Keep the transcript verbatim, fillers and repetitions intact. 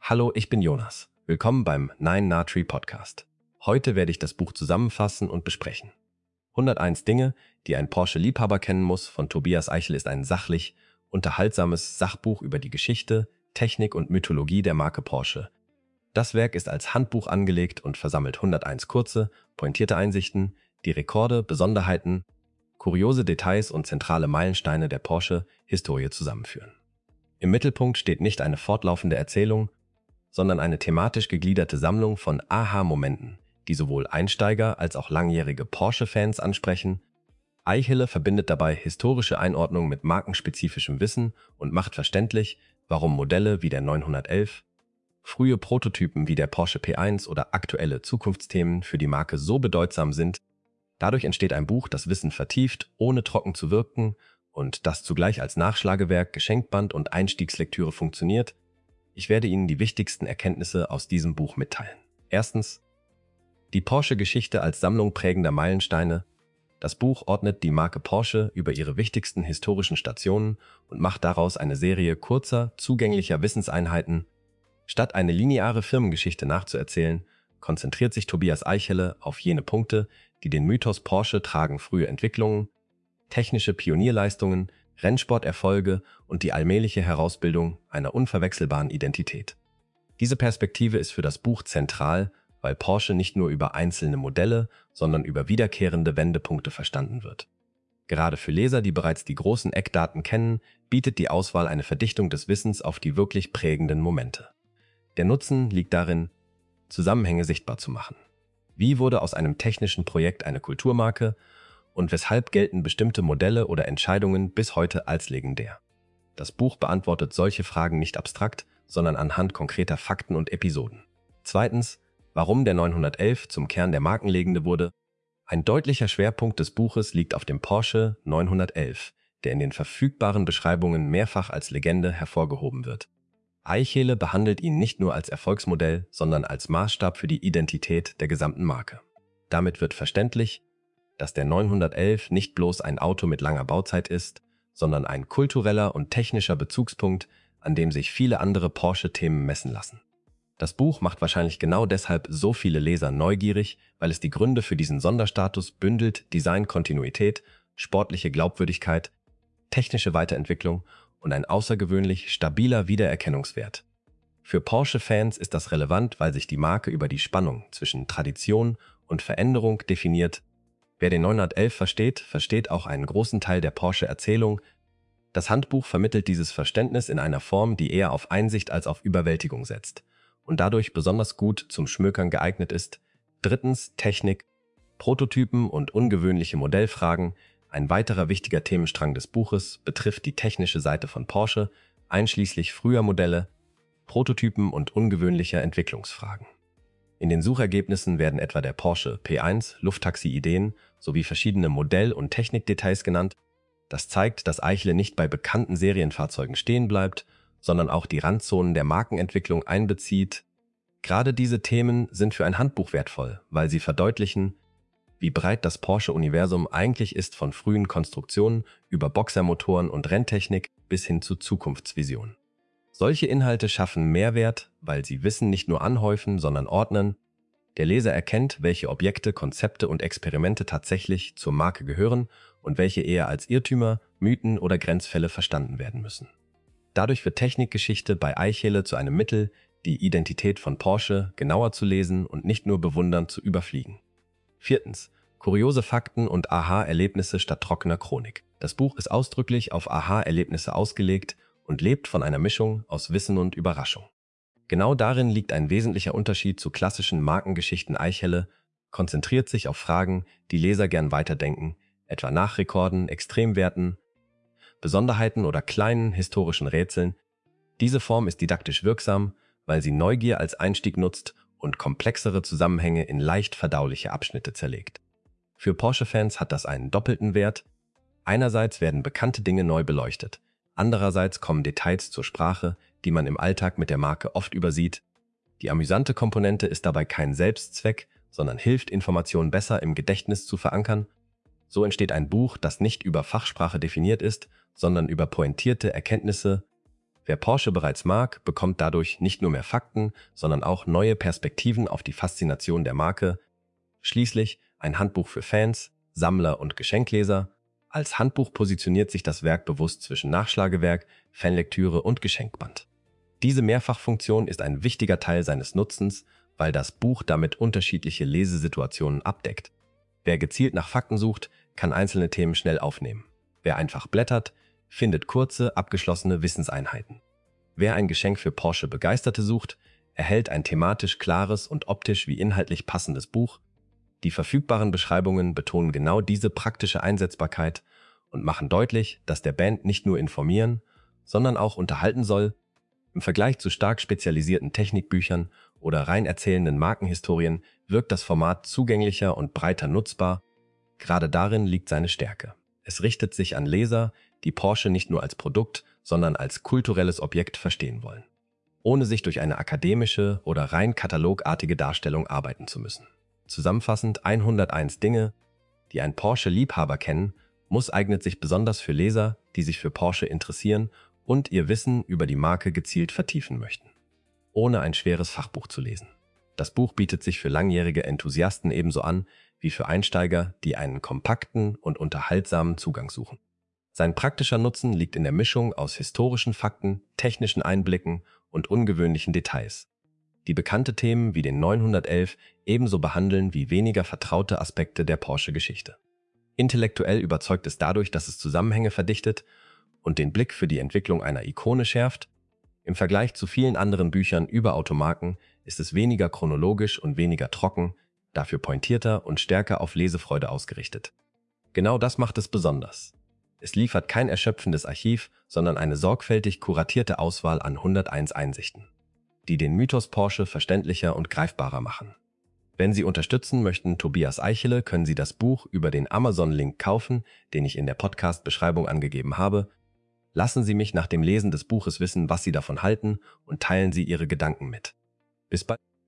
Hallo, ich bin Jonas. Willkommen beim Nine Na Tree Podcast. Heute werde ich das Buch zusammenfassen und besprechen. hunderteins Dinge, die ein Porsche-Liebhaber kennen muss, von Tobias Eichel ist ein sachlich, unterhaltsames Sachbuch über die Geschichte, Technik und Mythologie der Marke Porsche. Das Werk ist als Handbuch angelegt und versammelt hunderteins kurze, pointierte Einsichten, die Rekorde, Besonderheiten, kuriose Details und zentrale Meilensteine der Porsche-Historie zusammenführen. Im Mittelpunkt steht nicht eine fortlaufende Erzählung, sondern eine thematisch gegliederte Sammlung von Aha-Momenten, die sowohl Einsteiger als auch langjährige Porsche-Fans ansprechen. Eichele verbindet dabei historische Einordnung mit markenspezifischem Wissen und macht verständlich, warum Modelle wie der neunhundertelf, frühe Prototypen wie der Porsche P eins oder aktuelle Zukunftsthemen für die Marke so bedeutsam sind. Dadurch entsteht ein Buch, das Wissen vertieft, ohne trocken zu wirken und das zugleich als Nachschlagewerk, Geschenkband und Einstiegslektüre funktioniert. Ich werde Ihnen die wichtigsten Erkenntnisse aus diesem Buch mitteilen. Erstens, die Porsche-Geschichte als Sammlung prägender Meilensteine. Das Buch ordnet die Marke Porsche über ihre wichtigsten historischen Stationen und macht daraus eine Serie kurzer, zugänglicher Wissenseinheiten. Statt eine lineare Firmengeschichte nachzuerzählen, konzentriert sich Tobias Eichele auf jene Punkte, die den Mythos Porsche tragen: frühe Entwicklungen, technische Pionierleistungen, Rennsporterfolge und die allmähliche Herausbildung einer unverwechselbaren Identität. Diese Perspektive ist für das Buch zentral, weil Porsche nicht nur über einzelne Modelle, sondern über wiederkehrende Wendepunkte verstanden wird. Gerade für Leser, die bereits die großen Eckdaten kennen, bietet die Auswahl eine Verdichtung des Wissens auf die wirklich prägenden Momente. Der Nutzen liegt darin, Zusammenhänge sichtbar zu machen. Wie wurde aus einem technischen Projekt eine Kulturmarke und weshalb gelten bestimmte Modelle oder Entscheidungen bis heute als legendär? Das Buch beantwortet solche Fragen nicht abstrakt, sondern anhand konkreter Fakten und Episoden. Zweitens, warum der neunhundertelf zum Kern der Markenlegende wurde. Ein deutlicher Schwerpunkt des Buches liegt auf dem Porsche neunhundertelf, der in den verfügbaren Beschreibungen mehrfach als Legende hervorgehoben wird. Eichele behandelt ihn nicht nur als Erfolgsmodell, sondern als Maßstab für die Identität der gesamten Marke. Damit wird verständlich, dass der neunhundertelf nicht bloß ein Auto mit langer Bauzeit ist, sondern ein kultureller und technischer Bezugspunkt, an dem sich viele andere Porsche-Themen messen lassen. Das Buch macht wahrscheinlich genau deshalb so viele Leser neugierig, weil es die Gründe für diesen Sonderstatus bündelt: Designkontinuität, sportliche Glaubwürdigkeit, technische Weiterentwicklung und ein außergewöhnlich stabiler Wiedererkennungswert. Für Porsche-Fans ist das relevant, weil sich die Marke über die Spannung zwischen Tradition und Veränderung definiert. Wer den neunhundertelf versteht, versteht auch einen großen Teil der Porsche-Erzählung. Das Handbuch vermittelt dieses Verständnis in einer Form, die eher auf Einsicht als auf Überwältigung setzt und dadurch besonders gut zum Schmökern geeignet ist. Drittens, Technik, Prototypen und ungewöhnliche Modellfragen. Ein weiterer wichtiger Themenstrang des Buches betrifft die technische Seite von Porsche, einschließlich früher Modelle, Prototypen und ungewöhnlicher Entwicklungsfragen. In den Suchergebnissen werden etwa der Porsche P eins, Lufttaxi-Ideen sowie verschiedene Modell- und Technikdetails genannt. Das zeigt, dass Eichele nicht bei bekannten Serienfahrzeugen stehen bleibt, sondern auch die Randzonen der Markenentwicklung einbezieht. Gerade diese Themen sind für ein Handbuch wertvoll, weil sie verdeutlichen, wie breit das Porsche-Universum eigentlich ist, von frühen Konstruktionen über Boxermotoren und Renntechnik bis hin zu Zukunftsvisionen. Solche Inhalte schaffen Mehrwert, weil sie Wissen nicht nur anhäufen, sondern ordnen. Der Leser erkennt, welche Objekte, Konzepte und Experimente tatsächlich zur Marke gehören und welche eher als Irrtümer, Mythen oder Grenzfälle verstanden werden müssen. Dadurch wird Technikgeschichte bei Eichele zu einem Mittel, die Identität von Porsche genauer zu lesen und nicht nur bewundernd zu überfliegen. Viertens, kuriose Fakten und Aha-Erlebnisse statt trockener Chronik. Das Buch ist ausdrücklich auf Aha-Erlebnisse ausgelegt und lebt von einer Mischung aus Wissen und Überraschung. Genau darin liegt ein wesentlicher Unterschied zu klassischen Markengeschichten. Eichele konzentriert sich auf Fragen, die Leser gern weiterdenken, etwa nach Rekorden, Extremwerten, Besonderheiten oder kleinen historischen Rätseln. Diese Form ist didaktisch wirksam, weil sie Neugier als Einstieg nutzt und komplexere Zusammenhänge in leicht verdauliche Abschnitte zerlegt. Für Porsche-Fans hat das einen doppelten Wert. Einerseits werden bekannte Dinge neu beleuchtet, andererseits kommen Details zur Sprache, die man im Alltag mit der Marke oft übersieht. Die amüsante Komponente ist dabei kein Selbstzweck, sondern hilft, Informationen besser im Gedächtnis zu verankern. So entsteht ein Buch, das nicht über Fachsprache definiert ist, sondern über pointierte Erkenntnisse. Wer Porsche bereits mag, bekommt dadurch nicht nur mehr Fakten, sondern auch neue Perspektiven auf die Faszination der Marke. Schließlich ein Handbuch für Fans, Sammler und Geschenkleser. Als Handbuch positioniert sich das Werk bewusst zwischen Nachschlagewerk, Fanlektüre und Geschenkband. Diese Mehrfachfunktion ist ein wichtiger Teil seines Nutzens, weil das Buch damit unterschiedliche Lesesituationen abdeckt. Wer gezielt nach Fakten sucht, kann einzelne Themen schnell aufnehmen. Wer einfach blättert, findet kurze, abgeschlossene Wissenseinheiten. Wer ein Geschenk für Porsche-Begeisterte sucht, erhält ein thematisch klares und optisch wie inhaltlich passendes Buch. Die verfügbaren Beschreibungen betonen genau diese praktische Einsetzbarkeit und machen deutlich, dass der Band nicht nur informieren, sondern auch unterhalten soll. Im Vergleich zu stark spezialisierten Technikbüchern oder rein erzählenden Markenhistorien wirkt das Format zugänglicher und breiter nutzbar. Gerade darin liegt seine Stärke. Es richtet sich an Leser, die Porsche nicht nur als Produkt, sondern als kulturelles Objekt verstehen wollen, ohne sich durch eine akademische oder rein katalogartige Darstellung arbeiten zu müssen. Zusammenfassend hunderteins Dinge, die ein Porsche-Liebhaber kennen muss, eignet sich besonders für Leser, die sich für Porsche interessieren und ihr Wissen über die Marke gezielt vertiefen möchten, ohne ein schweres Fachbuch zu lesen. Das Buch bietet sich für langjährige Enthusiasten ebenso an wie für Einsteiger, die einen kompakten und unterhaltsamen Zugang suchen. Sein praktischer Nutzen liegt in der Mischung aus historischen Fakten, technischen Einblicken und ungewöhnlichen Details, die bekannte Themen wie den neunhundertelf ebenso behandeln wie weniger vertraute Aspekte der Porsche-Geschichte. Intellektuell überzeugt es dadurch, dass es Zusammenhänge verdichtet und den Blick für die Entwicklung einer Ikone schärft. Im Vergleich zu vielen anderen Büchern über Automarken ist es weniger chronologisch und weniger trocken, dafür pointierter und stärker auf Lesefreude ausgerichtet. Genau das macht es besonders. Es liefert kein erschöpfendes Archiv, sondern eine sorgfältig kuratierte Auswahl an hunderteins Einsichten, die den Mythos Porsche verständlicher und greifbarer machen. Wenn Sie unterstützen möchten Tobias Eichele, können Sie das Buch über den Amazon-Link kaufen, den ich in der Podcast-Beschreibung angegeben habe. Lassen Sie mich nach dem Lesen des Buches wissen, was Sie davon halten, und teilen Sie Ihre Gedanken mit. Bis bald.